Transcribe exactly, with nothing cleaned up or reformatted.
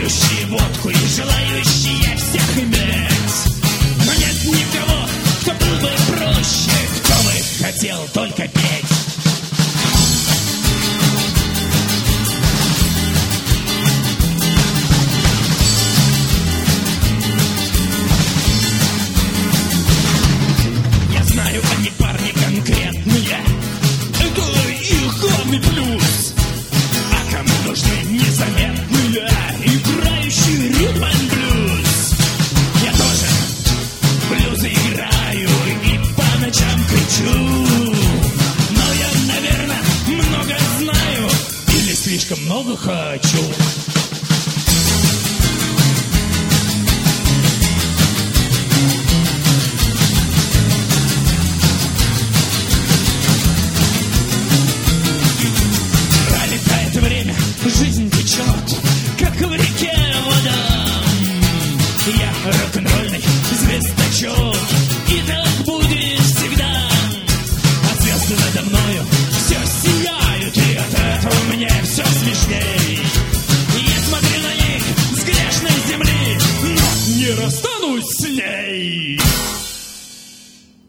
пьющие водку и желающие всех иметь. Но нет никого, кто был бы проще, кто бы хотел только петь. Я знаю, они парни конкретные, это их главный плюс. А кому нужны незаметные, играющие ритм and блюз? Я тоже блюзы играю и по ночам кричу. Но я, наверное, много знаю или слишком много хочу.